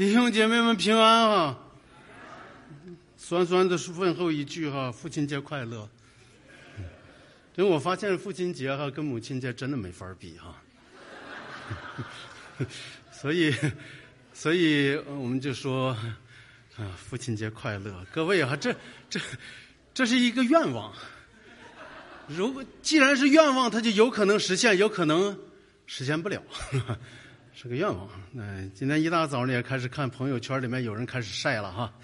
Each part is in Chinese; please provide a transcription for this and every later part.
弟兄姐妹们平安啊！酸酸的问候一句哈，父亲节快乐。因为我发现父亲节哈跟母亲节真的没法比哈，所以我们就说啊，父亲节快乐，各位哈，这是一个愿望。既然是愿望，它就有可能实现，有可能实现不了，是个愿望。今天一大早呢也开始看朋友圈里面有人开始晒了哈，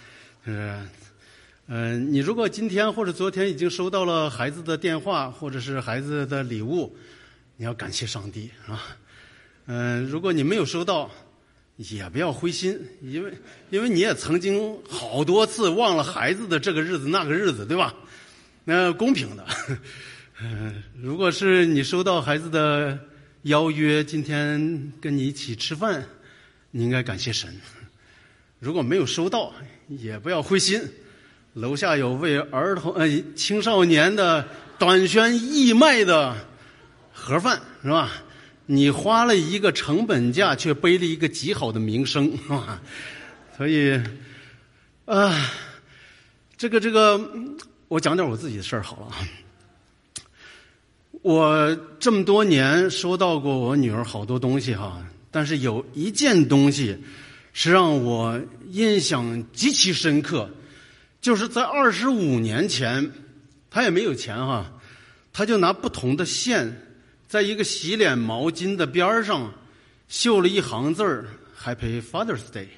你如果今天或者昨天已经收到了孩子的电话或者是孩子的礼物，你要感谢上帝啊。如果你没有收到，也不要灰心，因为你也曾经好多次忘了孩子的这个日子那个日子，对吧？公平的。如果是你收到孩子的邀约，今天跟你一起吃饭，你应该感谢神。如果没有收到，也不要灰心。楼下有为青少年的短宣义卖的盒饭，是吧？你花了一个成本价，却背了一个极好的名声，是吧？所以，这个，我讲点我自己的事儿好了啊。我这么多年收到过我女儿好多东西哈，但是有一件东西是让我印象极其深刻，就是在25年前，她也没有钱哈，她就拿不同的线在一个洗脸毛巾的边上绣了一行字儿 Happy Father's Day。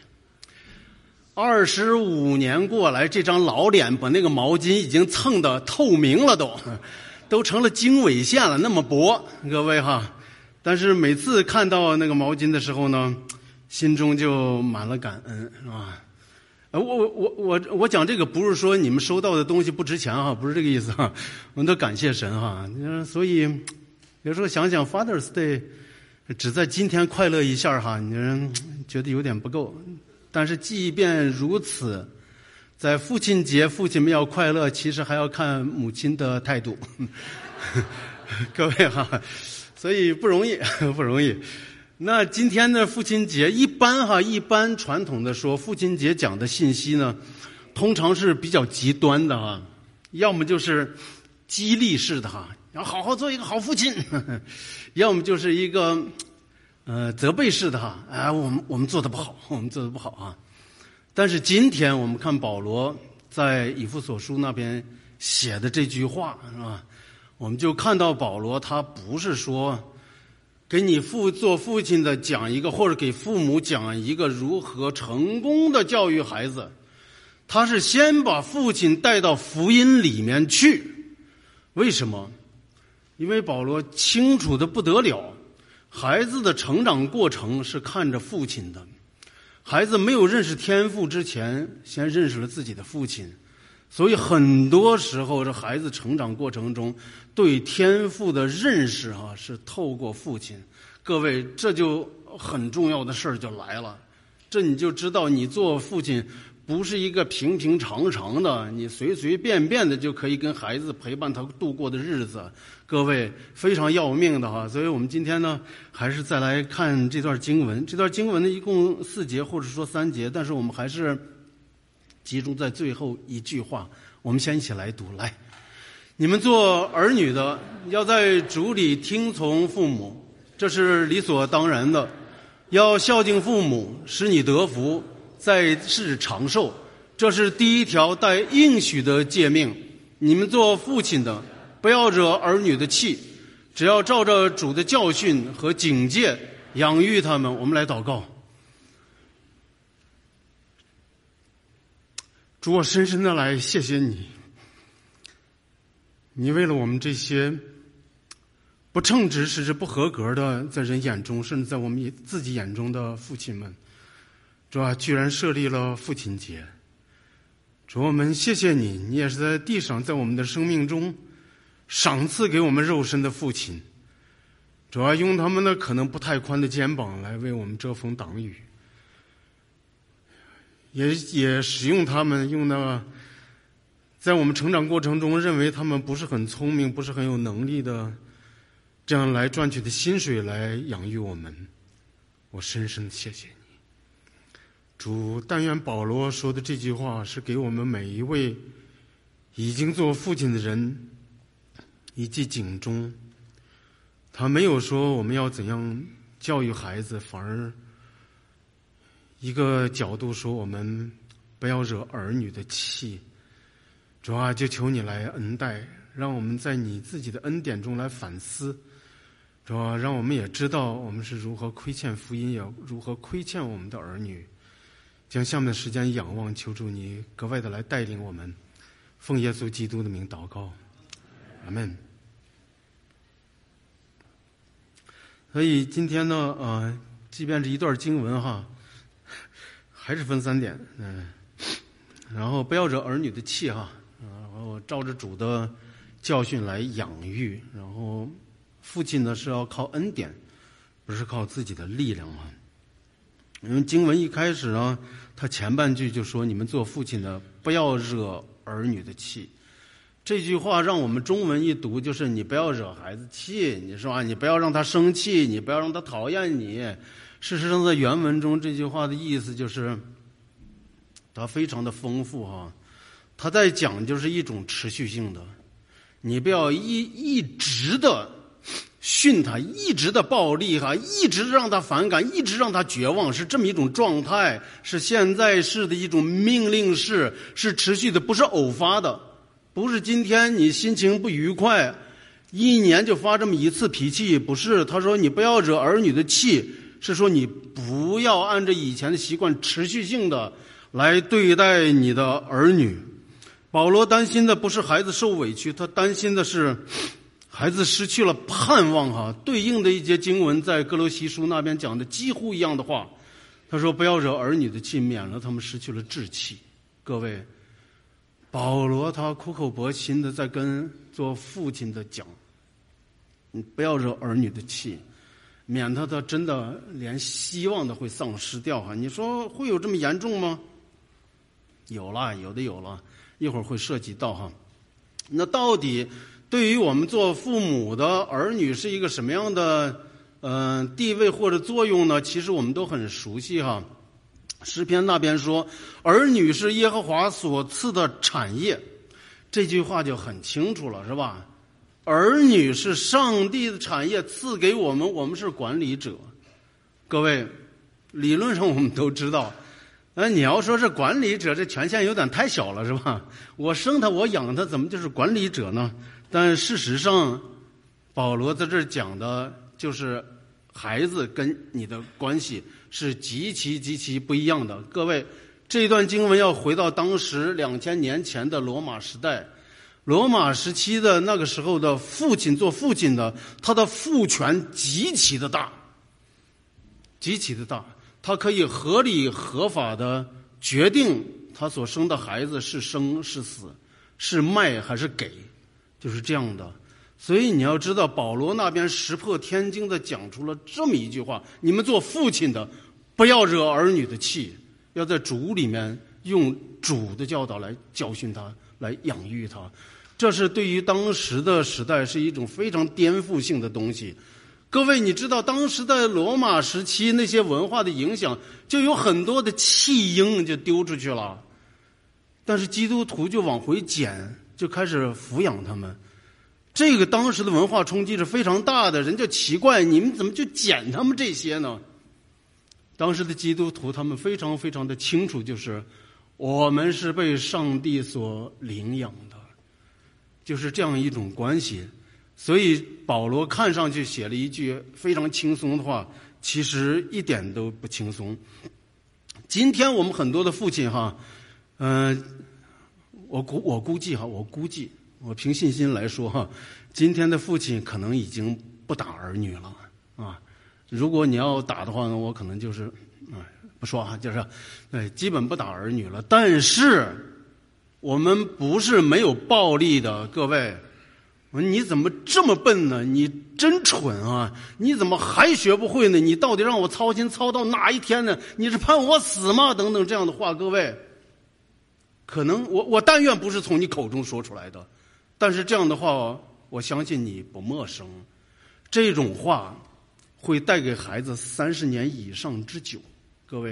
25年过来，这张老脸把那个毛巾已经蹭得透明了都成了经纬线了，那么薄，各位哈。但是每次看到那个毛巾的时候呢，心中就满了感恩，是吧？我讲这个不是说你们收到的东西不值钱哈，不是这个意思哈，我们都感谢神哈。所以有时候想想 Father's Day 只在今天快乐一下哈，你觉得有点不够。但是即便如此，在父亲节，父亲们要快乐，其实还要看母亲的态度。各位哈，所以不容易，不容易。那今天的父亲节，一般传统的说，父亲节讲的信息呢，通常是比较极端的哈，要么就是激励式的哈，要好好做一个好父亲，要么就是一个责备式的哈，我们做的不好，我们做的不好啊。但是今天我们看保罗在以弗所书那边写的这句话，是吧？我们就看到保罗他不是说给你做父亲的讲一个，或者给父母讲一个如何成功的教育孩子，他是先把父亲带到福音里面去。为什么？因为保罗清楚的不得了，孩子的成长过程是看着父亲的。孩子没有认识天父之前，先认识了自己的父亲，所以很多时候这孩子成长过程中对天父的认识是透过父亲。各位，这就很重要的事儿就来了，这你就知道你做父亲不是一个平平常常的，你随随便便的就可以跟孩子陪伴他度过的日子。各位，非常要命的哈。所以我们今天呢，还是再来看这段经文。这段经文呢，一共4节或者说3节，但是我们还是集中在最后一句话。我们先一起来读，来，你们做儿女的，要在主里听从父母，这是理所当然的。要孝敬父母，使你得福，在世长寿，这是第一条带应许的诫命。你们做父亲的，不要惹儿女的气，只要照着主的教训和警戒养育他们。我们来祷告。主，我深深的来谢谢你，你为了我们这些不称职甚至不合格的，在人眼中甚至在我们自己眼中的父亲们，主啊，居然设立了父亲节。主，我们谢谢你，你也是在地上，在我们的生命中赏赐给我们肉身的父亲。主啊，用他们的可能不太宽的肩膀来为我们遮风挡雨，也使用他们，用那在我们成长过程中认为他们不是很聪明，不是很有能力的，这样来赚取的薪水来养育我们。我深深的谢谢你。 主，但愿保罗说的这句话是给我们每一位已经做父亲的人一记警钟。他没有说我们要怎样教育孩子，反而一个角度说我们不要惹儿女的气。主啊，就求你来恩待，让我们在你自己的恩典中来反思。主啊，让我们也知道我们是如何亏欠福音，也如何亏欠我们的儿女。将下面的时间仰望，求主你格外的来带领我们，奉耶稣基督的名祷告，阿们。所以今天呢，即便是一段经文哈，还是分3点，然后不要惹儿女的气哈，然后照着主的教训来养育，然后父亲呢是要靠恩典，不是靠自己的力量啊。因为经文一开始呢，他前半句就说：“你们做父亲的，不要惹儿女的气。”这句话让我们中文一读，就是你不要惹孩子气，你说啊，你不要让他生气，你不要让他讨厌你。事实上，在原文中这句话的意思就是，它非常的丰富哈。他在讲就是一种持续性的，你不要一直的训他，一直的暴力哈，一直让他反感，一直让他绝望，是这么一种状态，是现在式的一种命令式，是持续的，不是偶发的，不是今天你心情不愉快，一年就发这么一次脾气，不是。他说你不要惹儿女的气，是说你不要按照以前的习惯持续性的来对待你的儿女。保罗担心的不是孩子受委屈，他担心的是孩子失去了盼望哈。对应的一节经文在哥罗西书那边讲的几乎一样的话，他说不要惹儿女的气，免了他们失去了志气。各位，保罗他苦口婆心的在跟做父亲的讲，你不要惹儿女的气，免他真的连希望都会丧失掉哈。你说会有这么严重吗？有了，一会儿会涉及到哈。那到底对于我们做父母的儿女是一个什么样的地位或者作用呢？其实我们都很熟悉哈。诗篇那边说，儿女是耶和华所赐的产业，这句话就很清楚了，是吧？儿女是上帝的产业，赐给我们，我们是管理者。各位，理论上我们都知道，你要说是管理者，这权限有点太小了，是吧？我生他，我养他，怎么就是管理者呢？但事实上，保罗在这儿讲的就是孩子跟你的关系是极其不一样的。各位，这段经文要回到当时2000年前的罗马时代，罗马时期的那个时候的父亲，做父亲的，他的父权极其的大，他可以合理合法的决定他所生的孩子是生是死，是卖还是给，就是这样的。所以你要知道，保罗那边石破天惊的讲出了这么一句话：你们做父亲的不要惹儿女的气，要在主里面用主的教导来教训他，来养育他。这是对于当时的时代是一种非常颠覆性的东西。各位，你知道当时的罗马时期那些文化的影响，就有很多的弃婴就丢出去了，但是基督徒就往回捡，就开始抚养他们。这个当时的文化冲击是非常大的，人就奇怪，你们怎么就捡他们这些呢？当时的基督徒他们非常的清楚，就是我们是被上帝所领养的，就是这样一种关系。所以保罗看上去写了一句非常轻松的话，其实一点都不轻松。今天我们很多的父亲哈，我估计，我凭信心来说哈，今天的父亲可能已经不打儿女了啊。如果你要打的话呢，我可能就是不说哈，就是基本不打儿女了。但是我们不是没有暴力的，各位。你怎么这么笨呢？你真蠢啊！你怎么还学不会呢？你到底让我操心操到哪一天呢？你是盼我死吗？等等这样的话，各位，可能我但愿不是从你口中说出来的，但是这样的话，我相信你不陌生。这种话会带给孩子30年以上之久。各位，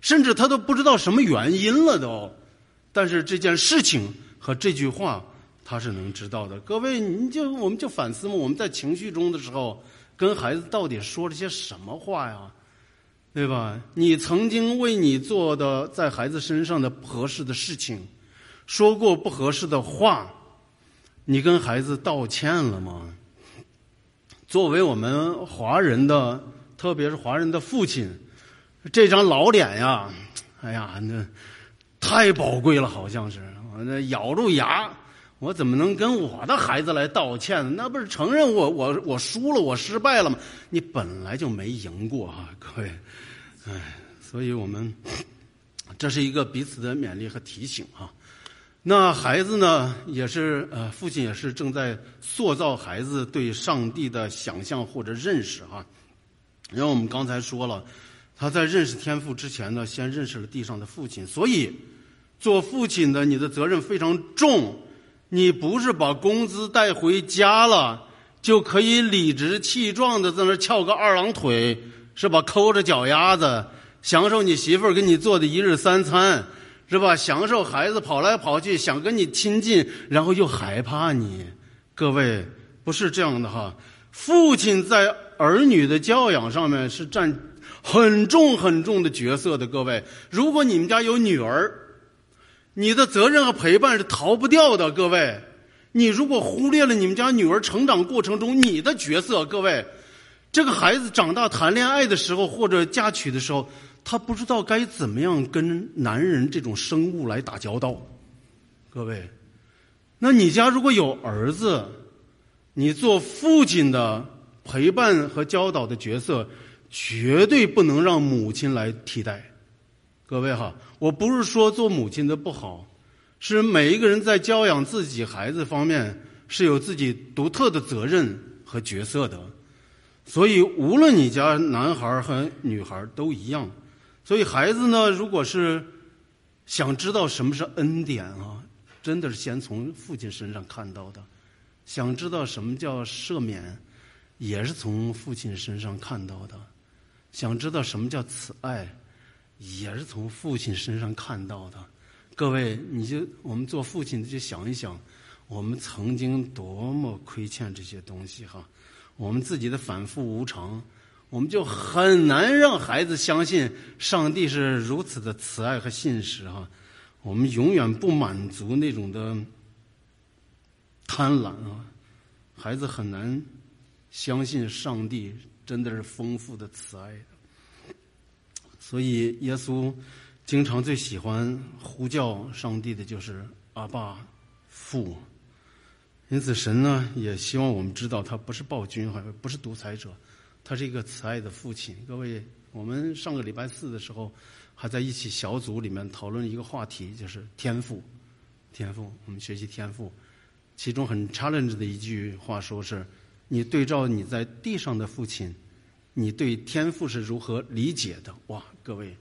甚至他都不知道什么原因了都。但是这件事情和这句话他是能知道的。各位，我们就反思嘛，我们在情绪中的时候跟孩子到底说了些什么话呀？对吧？你曾经为你做的在孩子身上的不合适的事情说过不合适的话，你跟孩子道歉了吗？作为我们华人的，特别是华人的父亲，这张老脸呀，哎呀，那太宝贵了，好像是我那咬住牙，我怎么能跟我的孩子来道歉呢？那不是承认我输了，我失败了吗？你本来就没赢过啊，各位，所以我们这是一个彼此的勉励和提醒啊。那孩子呢，也是父亲也是正在塑造孩子对上帝的想象或者认识哈。因为我们刚才说了，他在认识天父之前呢，先认识了地上的父亲，所以做父亲的你的责任非常重。你不是把工资带回家了就可以理直气壮的在那翘个二郎腿，是吧？抠着脚丫子享受你媳妇儿给你做的一日三餐，是吧？享受孩子跑来跑去想跟你亲近，然后又害怕你。各位，不是这样的哈。父亲在儿女的教养上面是占很重很重的角色的。各位，如果你们家有女儿，你的责任和陪伴是逃不掉的。各位，你如果忽略了你们家女儿成长过程中你的角色，各位，这个孩子长大谈恋爱的时候或者嫁娶的时候，他不知道该怎么样跟男人这种生物来打交道。各位，那你家如果有儿子，你做父亲的陪伴和教导的角色绝对不能让母亲来替代。各位哈，我不是说做母亲的不好，是每一个人在教养自己孩子方面是有自己独特的责任和角色的。所以无论你家男孩和女孩都一样。所以孩子呢，如果是想知道什么是恩典啊，真的是先从父亲身上看到的。想知道什么叫赦免，也是从父亲身上看到的。想知道什么叫慈爱，也是从父亲身上看到的。各位，我们做父亲的就想一想，我们曾经多么亏欠这些东西哈。我们自己的反复无常，我们就很难让孩子相信上帝是如此的慈爱和信实哈。我们永远不满足那种的贪婪啊，孩子很难相信上帝真的是丰富的慈爱的。所以耶稣经常最喜欢呼叫上帝的就是阿爸父。因此神呢也希望我们知道他不是暴君，不是独裁者，他是一个慈爱的父亲。各位，我们上个礼拜四的时候还在一起小组里面讨论一个话题，就是天赋。我们学习天赋，其中很 challenge 的一句话说是，你对照你在地上的父亲，你对天赋是如何理解的？哇，各位，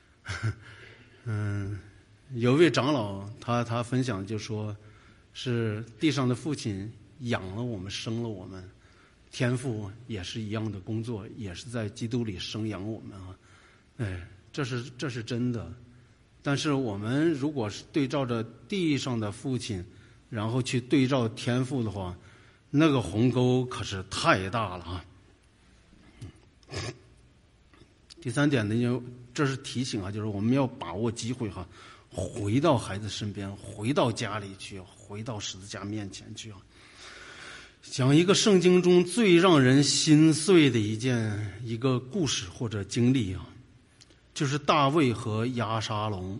有位长老他分享就说，是地上的父亲养了我们，生了我们，天父也是一样的工作，也是在基督里生养我们啊。这是真的。但是我们如果是对照着地上的父亲，然后去对照天父的话，那个鸿沟可是太大了啊。第三点呢，这是提醒啊，就是我们要把握机会哈，回到孩子身边，回到家里去，回到十字架面前去啊。讲一个圣经中最让人心碎的一个故事或者经历啊，就是大卫和押沙龙。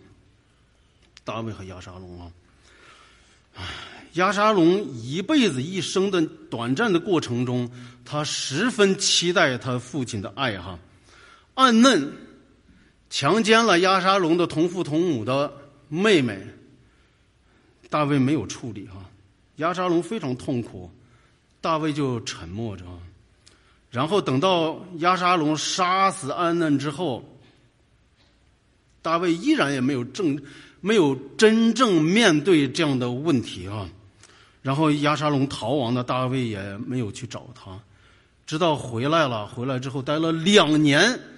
押沙龙一辈子一生的短暂的过程中，他十分期待他父亲的爱哈。暗嫩强奸了押沙龙的同父同母的妹妹，大卫没有处理哈。押沙龙非常痛苦，大卫就沉默着。然后等到押沙龙杀死暗嫩之后，大卫依然也没有真正面对这样的问题啊。然后押沙龙逃亡的，大卫也没有去找他，直到回来之后待了2年，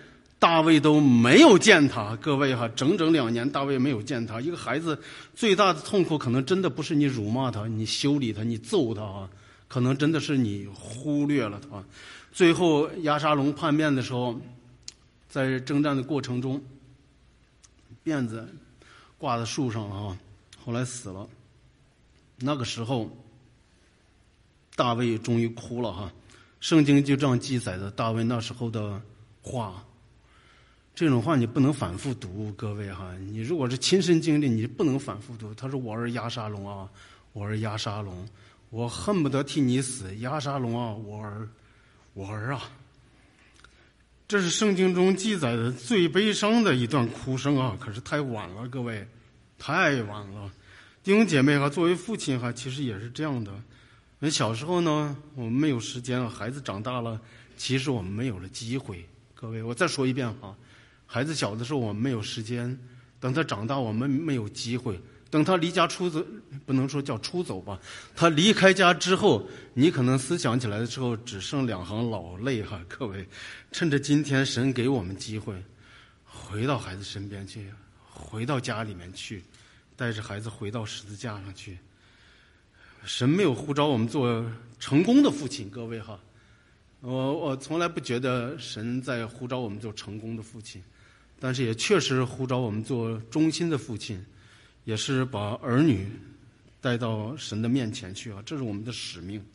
大卫都没有见他。各位哈，整整2年大卫没有见他。一个孩子最大的痛苦可能真的不是你辱骂他，你修理他，你揍他啊，可能真的是你忽略了他。最后押沙龙叛变的时候，在征战的过程中，辫子挂在树上了啊，后来死了。那个时候大卫终于哭了哈，圣经就这样记载的大卫那时候的话。这种话你不能反复读，各位哈，你如果是亲身经历，你不能反复读。他说：“我儿押沙龙啊，我儿押沙龙，我恨不得替你死，押沙龙啊，我儿啊。”这是圣经中记载的最悲伤的一段哭声啊！可是太晚了，各位，太晚了。弟兄姐妹哈，作为父亲哈，其实也是这样的。小时候呢，我们没有时间，孩子长大了，其实我们没有了机会。各位，我再说一遍哈。孩子小的时候我们没有时间，等他长大我们没有机会，等他离家出走，不能说叫出走吧，他离开家之后，你可能思想起来的时候只剩2行老泪哈。各位，趁着今天神给我们机会，回到孩子身边去，回到家里面去，带着孩子回到十字架上去。神没有呼召我们做成功的父亲，各位哈，我从来不觉得神在呼召我们做成功的父亲，但是也确实呼召我们做忠心的父亲，也是把儿女带到神的面前去啊，这是我们的使命。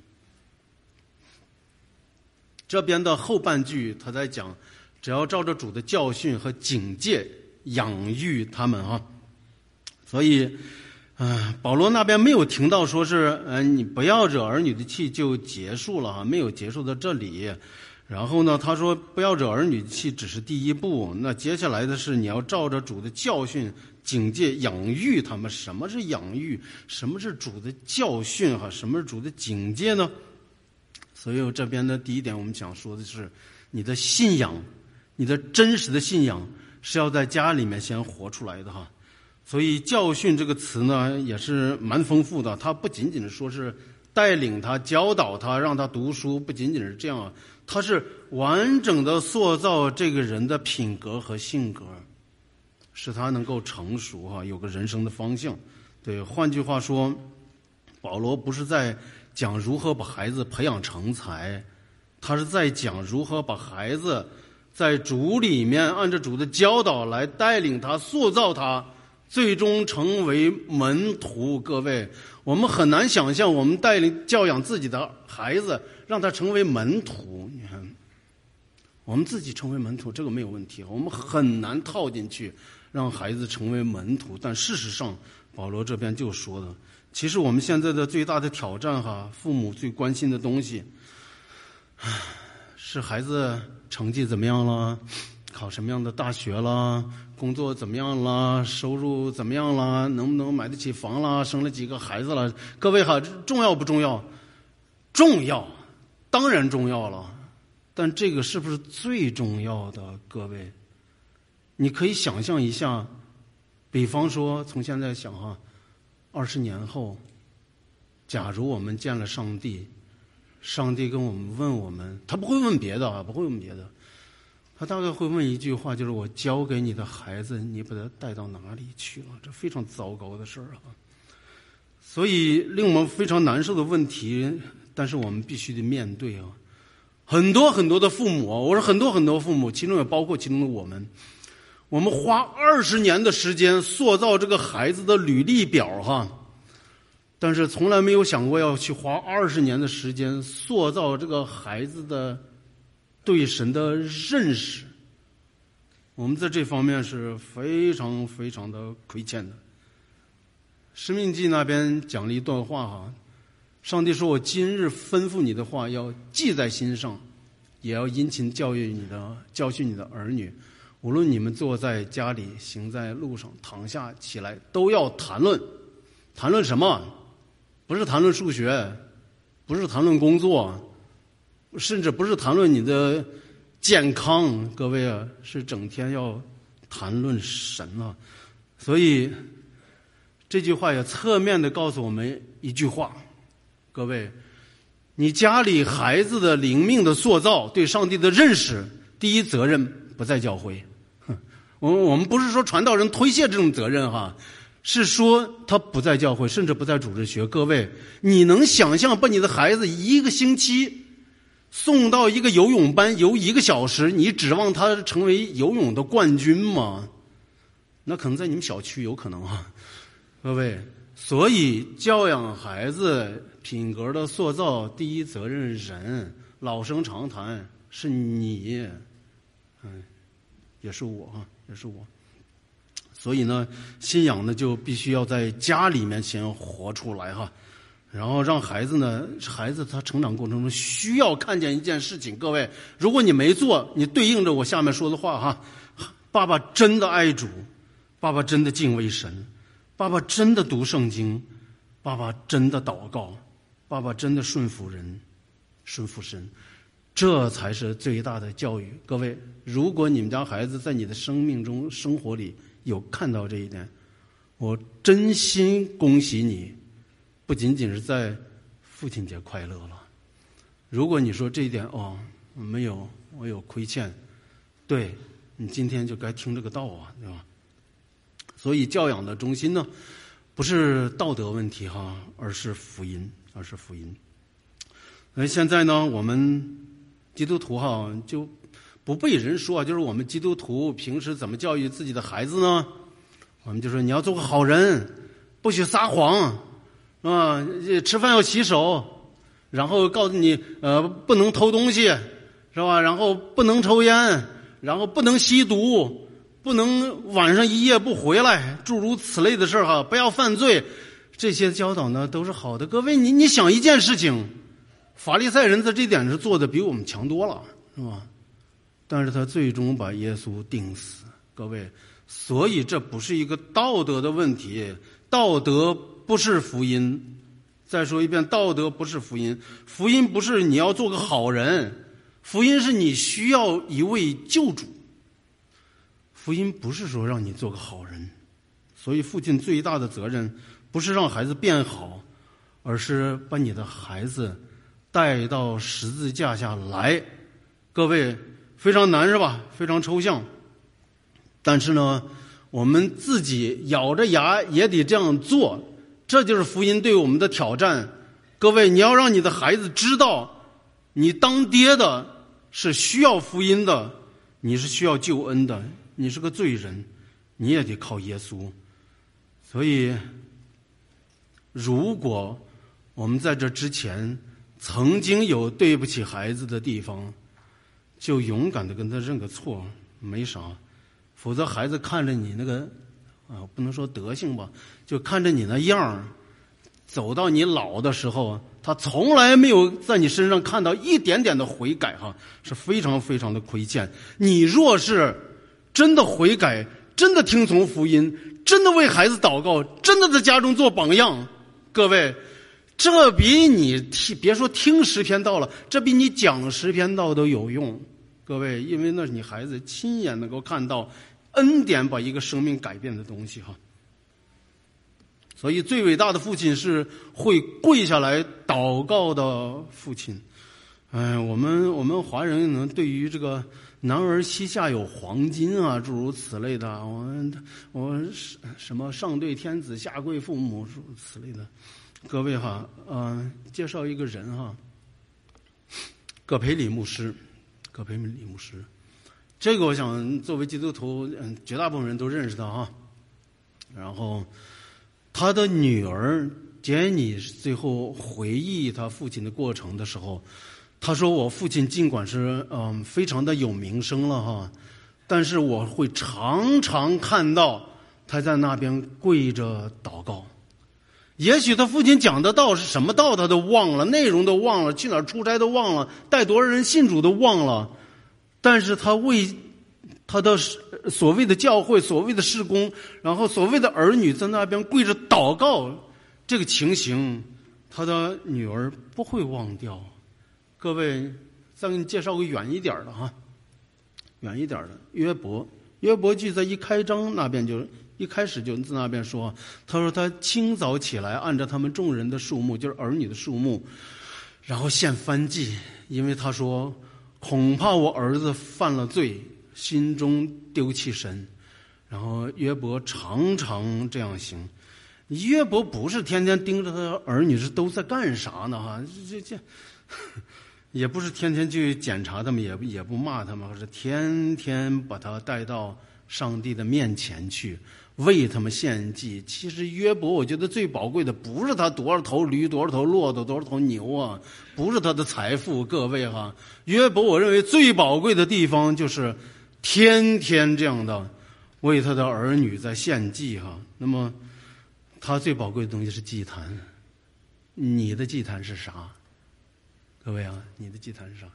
这边的后半句他在讲，只要照着主的教训和警戒养育他们啊，所以保罗那边没有听到说是你不要惹儿女的气就结束了啊，没有结束到这里。然后呢，他说不要惹儿女的气只是第一步，那接下来的是你要照着主的教训警戒养育他们。什么是养育？什么是主的教训哈？什么是主的警戒呢？所以这边的第一点我们想说的是，你的信仰，你的真实的信仰是要在家里面先活出来的哈。所以教训这个词呢也是蛮丰富的，它不仅仅是说是带领他教导他让他读书，不仅仅是这样啊，它是完整的塑造这个人的品格和性格，使他能够成熟哈，有个人生的方向。对，换句话说，保罗不是在讲如何把孩子培养成才，他是在讲如何把孩子在主里面按照主的教导来带领他塑造他，最终成为门徒。各位，我们很难想象我们带领教养自己的孩子让他成为门徒。你看，我们自己成为门徒这个没有问题，我们很难套进去让孩子成为门徒。但事实上保罗这边就说的，其实我们现在的最大的挑战哈，父母最关心的东西是孩子成绩怎么样了，考什么样的大学了，工作怎么样了，收入怎么样了，能不能买得起房了，生了几个孩子了。各位哈，重要不重要？重要，当然重要了。但这个是不是最重要的？各位，你可以想象一下，比方说从现在想哈，20年后，假如我们见了上帝，上帝跟我们问我们，他不会问别的啊，不会问别的，他大概会问一句话，就是我交给你的孩子，你把他带到哪里去了？这非常糟糕的事儿啊！所以令我们非常难受的问题，但是我们必须得面对啊。很多很多的父母，我说很多很多父母，其中也包括其中的我们花20年的时间塑造这个孩子的履历表哈，但是从来没有想过要去花20年的时间塑造这个孩子的对神的认识。我们在这方面是非常非常的亏欠的。申命记那边讲了一段话哈，上帝说，我今日吩咐你的话要记在心上，也要殷勤教训你的儿女，无论你们坐在家里，行在路上，躺下起来，都要谈论。谈论什么？不是谈论数学，不是谈论工作，甚至不是谈论你的健康，各位啊，是整天要谈论神啊。所以这句话也侧面的告诉我们一句话，各位，你家里孩子的灵命的塑造，对上帝的认识，第一责任不在教会。我们不是说传道人推卸这种责任哈，是说他不在教会，甚至不在主日学。各位，你能想象把你的孩子1个星期送到一个游泳班游1个小时，你指望他成为游泳的冠军吗？那可能在你们小区有可能啊，各位。所以教养孩子品格的塑造，第一责任人，老生常谈是你，也是我，也是我。所以呢，信仰呢就必须要在家里面先活出来哈，然后让孩子他成长过程中需要看见一件事情。各位，如果你没做，你对应着我下面说的话哈，爸爸真的爱主，爸爸真的敬畏神，爸爸真的读圣经，爸爸真的祷告，爸爸真的顺服人，顺服神，这才是最大的教育。各位，如果你们家孩子在你的生命中生活里有看到这一点，我真心恭喜你，不仅仅是在父亲节快乐了。如果你说这一点没有，我有亏欠，对，你今天就该听这个道啊，对吧？所以教养的中心呢，不是道德问题哈，而是福音，现在呢，我们基督徒哈就不被人说，就是我们基督徒平时怎么教育自己的孩子呢？我们就说你要做个好人，不许撒谎啊，吃饭要洗手，然后告诉你不能偷东西，是吧？然后不能抽烟，然后不能吸毒，不能晚上一夜不回来，诸如此类的事哈，不要犯罪。这些教导呢都是好的。各位，你想一件事情，法利赛人在这点上做的比我们强多了，是吧？但是他最终把耶稣钉死。各位，所以这不是一个道德的问题，道德不是福音。再说一遍，道德不是福音，福音不是你要做个好人，福音是你需要一位救主。福音不是说让你做个好人，所以父亲最大的责任不是让孩子变好，而是把你的孩子带到十字架下来。各位，非常难是吧？非常抽象。但是呢，我们自己咬着牙也得这样做，这就是福音对我们的挑战。各位，你要让你的孩子知道，你当爹的是需要福音的，你是需要救恩的，你是个罪人，你也得靠耶稣。所以如果我们在这之前曾经有对不起孩子的地方，就勇敢的跟他认个错，没啥。否则孩子看着你那个不能说德行吧，就看着你那样，走到你老的时候，他从来没有在你身上看到一点点的悔改哈，是非常非常的亏欠。你若是真的悔改，真的听从福音，真的为孩子祷告，真的在家中做榜样，各位，这比你别说听10篇道了，这比你讲10篇道都有用。各位，因为那是你孩子亲眼能够看到恩典把一个生命改变的东西哈。所以最伟大的父亲是会跪下来祷告的父亲。我们华人呢，对于这个男儿膝下有黄金啊，诸如此类的，我什么上对天子，下跪父母，诸如此类的。各位哈，介绍一个人哈，葛培理牧师。这个我想作为基督徒，绝大部分人都认识他哈。然后他的女儿杰尼最后回忆他父亲的过程的时候，他说：“我父亲尽管是非常的有名声了哈，但是我会常常看到他在那边跪着祷告。也许他父亲讲的道是什么道他都忘了，内容都忘了，去哪儿出差都忘了，带多少人信主都忘了，但是他为他的所谓的教会，所谓的事工，然后所谓的儿女在那边跪着祷告，这个情形他的女儿不会忘掉。各位，再给你介绍个远一点的哈，远一点的约伯记在一开章那边就一开始就在那边说，他说他清早起来，按照他们众人的数目，就是儿女的数目，然后献燔祭，因为他说恐怕我儿子犯了罪， 心中丢弃神。然后约伯常常这样行。约伯不是天天盯着他的儿女是都在干啥呢哈，这也不是天天去检查他们，也不骂他们，而是天天把他带到上帝的面前去为他们献祭。其实约伯我觉得最宝贵的不是他多少头驴，多少头骆驼，多少头牛啊，不是他的财富，各位哈。约伯我认为最宝贵的地方就是天天这样的为他的儿女在献祭哈。那么他最宝贵的东西是祭坛，你的祭坛是啥？各位啊，你的祭坛是啥？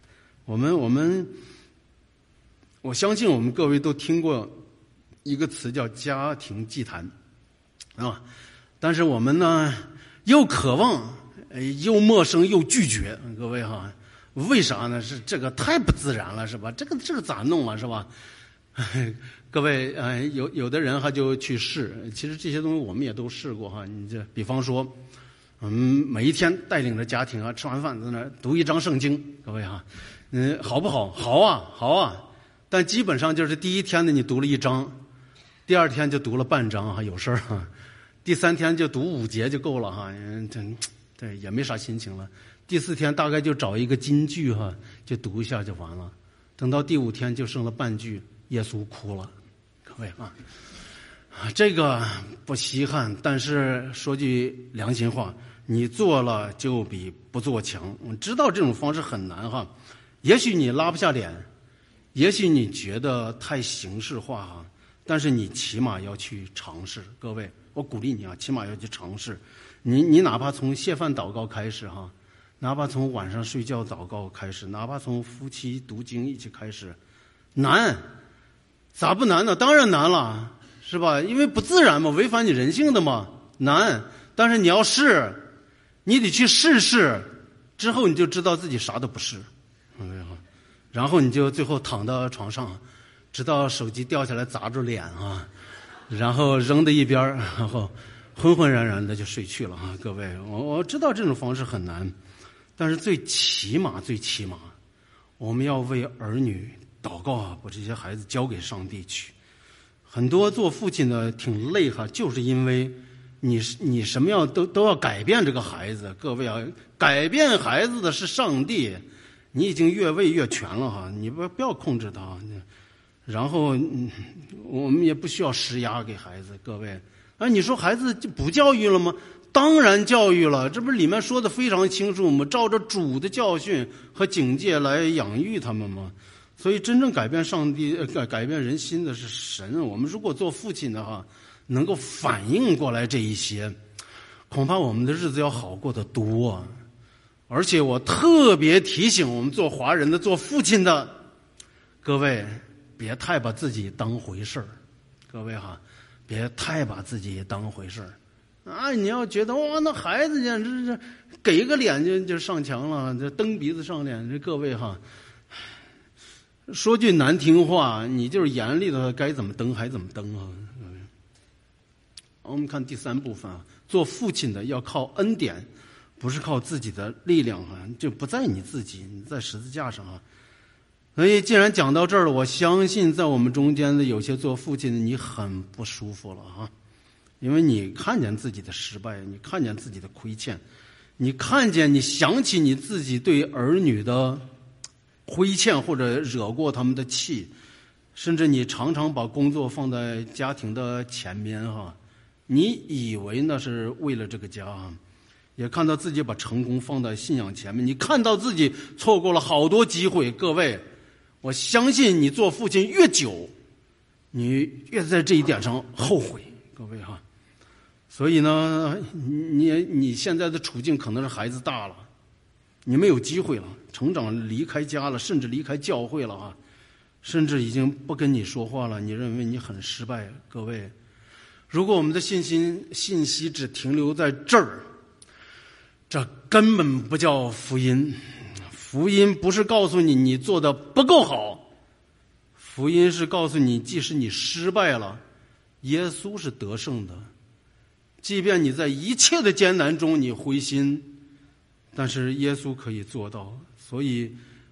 我相信我们各位都听过一个词叫家庭祭坛啊，但是我们呢又渴望又陌生又拒绝，各位哈，为啥呢？是这个太不自然了，是吧？这个咋弄啊，是吧？各位有的人他就去试，其实这些东西我们也都试过哈。你这比方说每一天带领着家庭啊，吃完饭在那儿读一章圣经，各位哈，好不好？好啊。但基本上就是第一天呢，你读了一章，第二天就读了半章哈，有事儿哈，第三天就读5节就够了哈，对也没啥心情了。第4天大概就找一个金句哈，就读一下就完了。等到第5天就剩了半句，耶稣哭了，各位啊，这个不稀罕，但是说句良心话，你做了就比不做强。我知道这种方式很难哈，也许你拉不下脸，也许你觉得太形式化哈，但是你起码要去尝试。各位，我鼓励你啊，起码要去尝试。你哪怕从谢饭祷告开始哈，哪怕从晚上睡觉祷告开始，哪怕从夫妻读经一起开始，难，咋不难呢？当然难了，是吧？因为不自然嘛，违反你人性的嘛，难。但是你要试，你得去试试，之后你就知道自己啥都不是，然后你就最后躺到床上，直到手机掉下来砸住脸啊，然后扔到一边，然后浑浑然然的就睡去了啊！各位，我知道这种方式很难，但是最起码，我们要为儿女祷告啊，把这些孩子交给上帝去。很多做父亲的挺累哈，就是因为你什么样都要改变这个孩子。各位啊，改变孩子的是上帝，你已经越位越全了哈，你不要控制他。然后我们也不需要施压给孩子。各位啊，你说孩子就不教育了吗？当然教育了，这不是里面说的非常清楚吗？照着主的教训和警戒来养育他们吗？所以真正改变改变人心的是神。我们如果做父亲的哈，能够反应过来这一些，恐怕我们的日子要好过得多。而且我特别提醒我们做华人的、做父亲的各位，别太把自己当回事儿。各位哈，别太把自己当回事儿啊！你要觉得哇，那孩子简直是给个脸就上墙了，这蹬鼻子上脸。这各位哈，说句难听话，你就是严厉的，该怎么蹬还怎么蹬啊！我们看第3部分啊，做父亲的要靠恩典，不是靠自己的力量啊，就不在你自己，你在十字架上啊。所以既然讲到这儿了，我相信在我们中间的有些做父亲的你很不舒服了啊，因为你看见自己的失败，你看见自己的亏欠，你想起你自己对儿女的亏欠或者惹过他们的气，甚至你常常把工作放在家庭的前面哈，你以为那是为了这个家，也看到自己把成功放在信仰前面，你看到自己错过了好多机会。各位，我相信你做父亲越久，你越在这一点上后悔。各位哈，所以呢，你现在的处境可能是孩子大了，你没有机会了，成长离开家了，甚至离开教会了啊，甚至已经不跟你说话了，你认为你很失败。各位，如果我们的信息只停留在这儿，这根本不叫福音。福音不是告诉你做的不够好，福音是告诉你，即使你失败了，耶稣是得胜的。即便你在一切的艰难中你灰心，但是耶稣可以做到。所以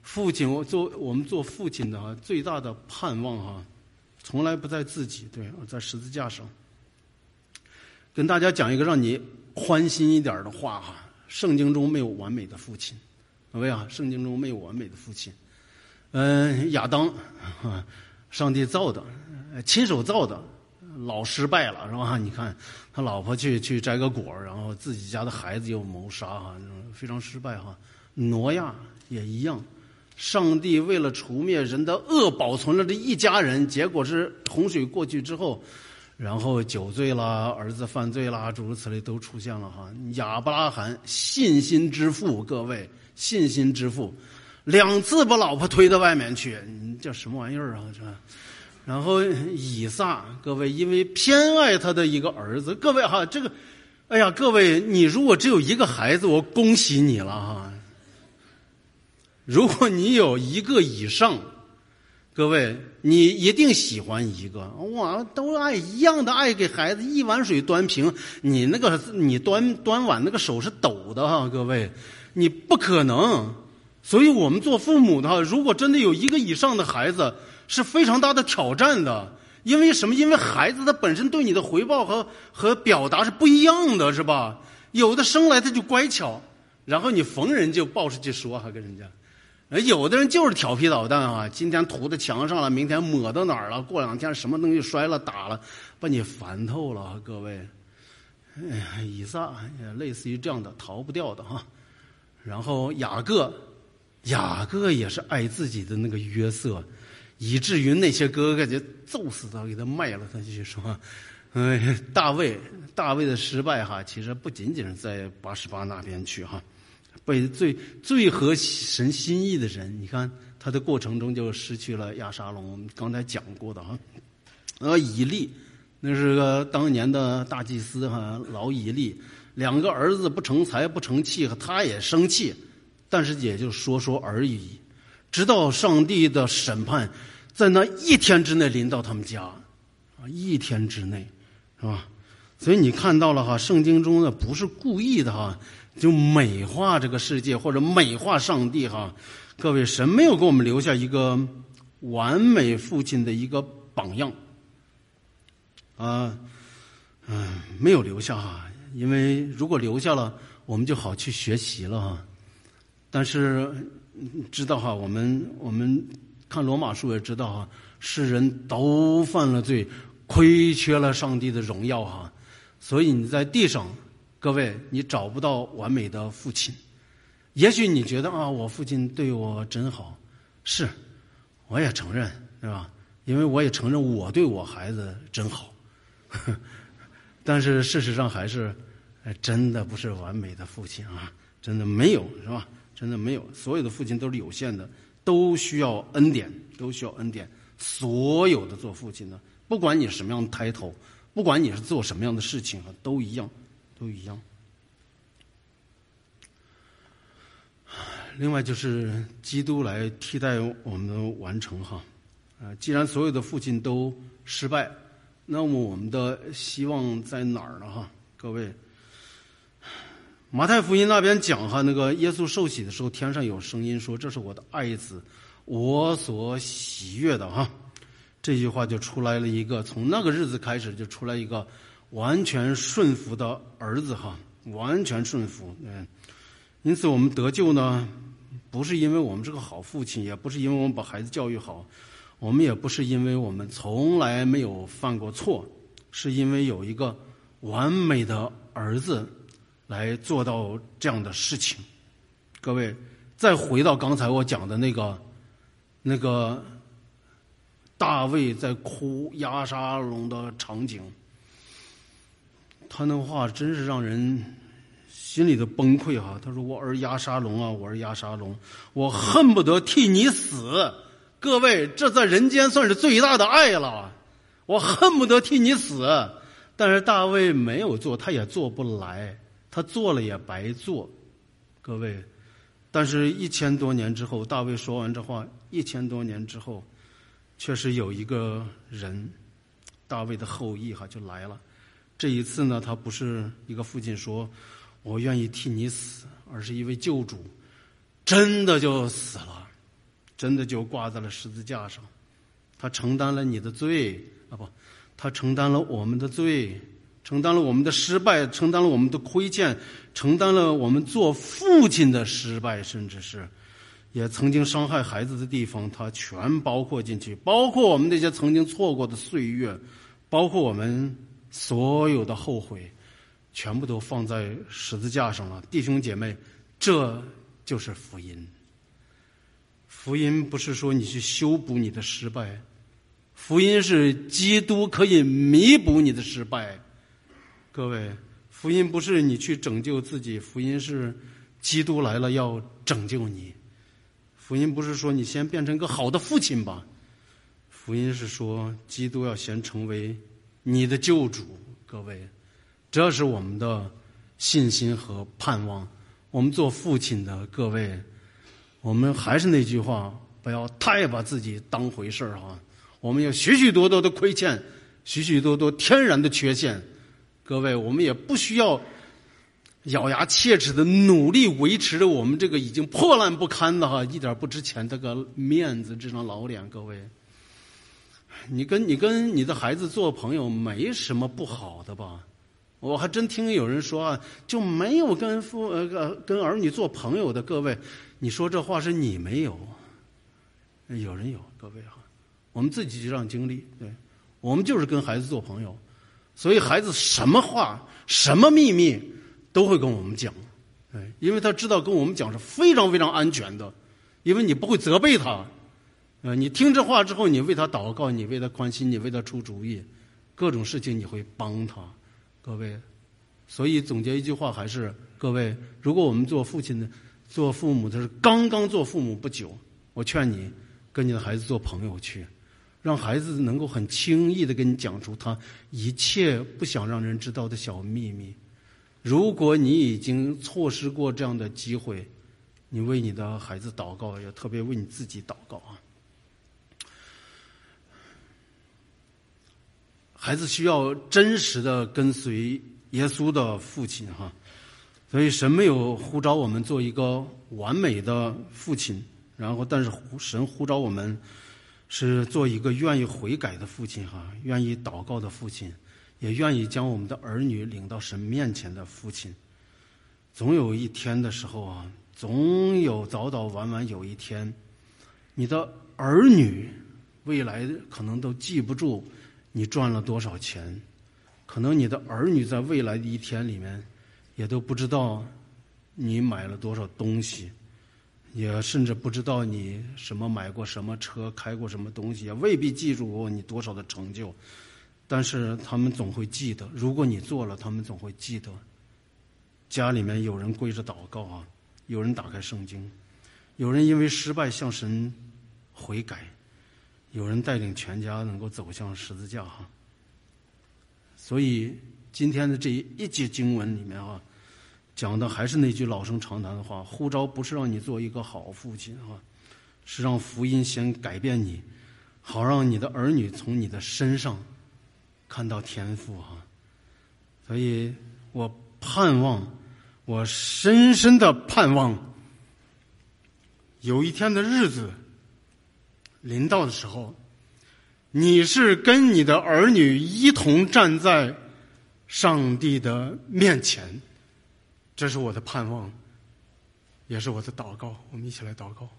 父亲，我们做父亲的最大的盼望从来不在自己，对，而在十字架上。跟大家讲一个让你欢心一点的话圣经中没有完美的父亲，各位圣经中没有完美的父亲。亚当上帝造的，亲手造的，老失败了是吧？你看他老婆去摘个果，然后自己家的孩子又谋杀非常失败挪亚也一样，上帝为了除灭人的恶，保存了这一家人，结果是洪水过去之后，然后酒醉啦，儿子犯罪啦，诸如此类都出现了亚伯拉罕信心之父，各位信心之父，2次把老婆推到外面去，你这什么玩意儿这？然后以撒，各位因为偏爱他的一个儿子，各位这个，哎呀，各位你如果只有一个孩子，我恭喜你了如果你有1个以上，各位你一定喜欢一个，哇，都爱一样的爱给孩子，一碗水端平，你端碗那个手是抖的各位，你不可能。所以我们做父母的如果真的有1个以上的孩子，是非常大的挑战的。因为什么？因为孩子他本身对你的回报和表达是不一样的，是吧？有的生来他就乖巧，然后你逢人就抱出去说跟人家。有的人就是调皮捣蛋今天涂到墙上了，明天抹到哪儿了，过2天什么东西摔了打了，把你烦透了，各位。以撒也类似于这样的，逃不掉的然后雅各也是爱自己的那个约瑟，以至于那些哥哥就揍死他，给他卖了他，就说大卫的失败其实不仅仅是在88那边去被最合神心意的人，你看他的过程中就失去了亚沙龙，我们刚才讲过的以利那是个当年的大祭司老以利，2个儿子不成才不成器，他也生气，但是也就说而已，直到上帝的审判在那1天之内临到他们家1天之内，是吧？所以你看到了圣经中呢不是故意的就美化这个世界或者美化上帝各位，神没有给我们留下一个完美父亲的一个榜样没有留下因为如果留下了，我们就好去学习了但是知道我们看罗马书也知道世人都犯了罪，亏缺了上帝的荣耀所以你在地上，各位你找不到完美的父亲。也许你觉得我父亲对我真好，是，我也承认，对吧？因为我也承认我对我孩子真好但是事实上还是真的不是完美的父亲真的没有，是吧？真的没有，所有的父亲都是有限的，都需要恩典，所有的做父亲的，不管你是什么样的title，不管你是做什么样的事情都一样。另外就是基督来替代我们的完成既然所有的父亲都失败，那么我们的希望在哪儿呢各位，马太福音那边讲那个耶稣受洗的时候，天上有声音说，这是我的爱子，我所喜悦的这句话就出来了一个，从那个日子开始就出来一个完全顺服的儿子完全顺服。因此我们得救呢，不是因为我们是个好父亲，也不是因为我们把孩子教育好，我们也不是因为我们从来没有犯过错，是因为有一个完美的儿子来做到这样的事情。各位，再回到刚才我讲的那个大卫在哭押沙龙的场景，他那话真是让人心里的崩溃他说，我儿押沙龙我儿押沙龙，我恨不得替你死。各位，这在人间算是最大的爱了，我恨不得替你死。但是大卫没有做，他也做不来，他做了也白做。各位，但是1000多年之后，大卫说完这话，1000多年之后，确实有一个人，大卫的后裔就来了。这一次呢，他不是一个父亲说我愿意替你死，而是一位救主真的就死了。 真的就挂在了十字架上。他承担了你的罪他承担了我们的罪，承担了我们的失败，承担了我们的亏欠，承担了我们做父亲的失败，甚至是也曾经伤害孩子的地方，他全包括进去，包括我们那些曾经错过的岁月，包括我们所有的后悔，全部都放在十字架上了。弟兄姐妹，这就是福音。福音不是说你去修补你的失败，福音是基督可以弥补你的失败。各位，福音不是你去拯救自己，福音是基督来了要拯救你。福音不是说你先变成一个好的父亲吧，福音是说基督要先成为你的救主。各位，这是我们的信心和盼望。我们做父亲的各位，我们还是那句话，不要太把自己当回事啊！我们有许许多多的亏欠，许许多多天然的缺陷。各位，我们也不需要咬牙切齿的努力维持着我们这个已经破烂不堪的一点不值钱的个面子，这张老脸。各位，你跟你的孩子做朋友没什么不好的吧？我还真听有人说就没有跟儿女做朋友的。各位，你说这话是你没有，有人有。各位我们自己就这样经历，对，我们就是跟孩子做朋友，所以孩子什么话什么秘密都会跟我们讲，因为他知道跟我们讲是非常非常安全的，因为你不会责备他，你听这话之后，你为他祷告，你为他宽心，你为他出主意，各种事情你会帮他。各位，所以总结一句话还是，各位，如果我们做父亲的、做父母的是刚刚做父母不久，我劝你跟你的孩子做朋友去，让孩子能够很轻易的跟你讲出他一切不想让人知道的小秘密。如果你已经错失过这样的机会，你为你的孩子祷告，也特别为你自己祷告孩子需要真实的跟随耶稣的父亲所以神没有呼召我们做一个完美的父亲，但是神呼召我们是做一个愿意悔改的父亲愿意祷告的父亲，也愿意将我们的儿女领到神面前的父亲。总有一天的时候总有早早晚晚有一天，你的儿女未来可能都记不住你赚了多少钱，可能你的儿女在未来的一天里面也都不知道你买了多少东西，也甚至不知道你买过什么车，开过什么东西，也未必记住过你多少的成就，但是他们总会记得，如果你做了，他们总会记得。家里面有人跪着祷告有人打开圣经，有人因为失败向神悔改，有人带领全家能够走向十字架所以今天的这一节经文里面讲的还是那句老生常谈的话，呼召不是让你做一个好父亲是让福音先改变你，好让你的儿女从你的身上看到天父所以我盼望，我深深的盼望，有一天的日子临到的时候，你是跟你的儿女一同站在上帝的面前。这是我的盼望，也是我的祷告。我们一起来祷告。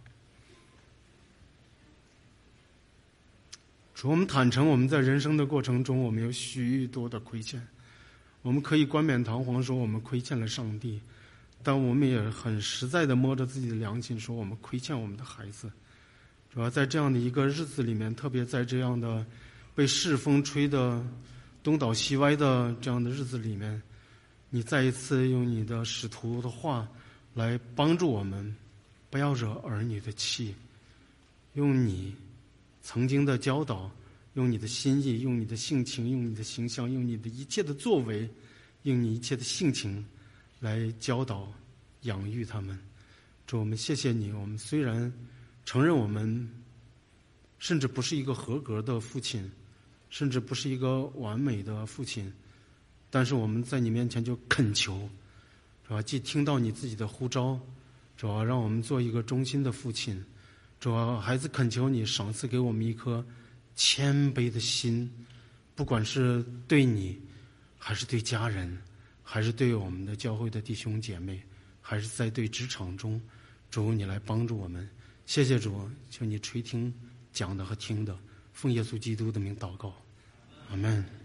主，我们坦诚，我们在人生的过程中，我们有许多的亏欠，我们可以冠冕堂皇说我们亏欠了上帝，但我们也很实在的摸着自己的良心说我们亏欠我们的孩子。主要在这样的一个日子里面，特别在这样的被世风吹的东倒西歪的这样的日子里面，你再一次用你的使徒的话来帮助我们，不要惹儿女的气，用你曾经的教导，用你的心意，用你的性情，用你的形象，用你的一切的作为，用你一切的性情来教导养育他们。主，我们谢谢你，我们虽然承认我们甚至不是一个合格的父亲，甚至不是一个完美的父亲，但是我们在你面前就恳求，主要既听到你自己的呼召，主要让我们做一个忠心的父亲， 主啊，孩子恳求你赏赐给我们一颗谦卑的心，不管是对你，还是对家人，还是对我们的教会的弟兄姐妹，还是在对职场中，主你来帮助我们。谢谢主，求你垂听讲的和听的，奉耶稣基督的名祷告，阿们。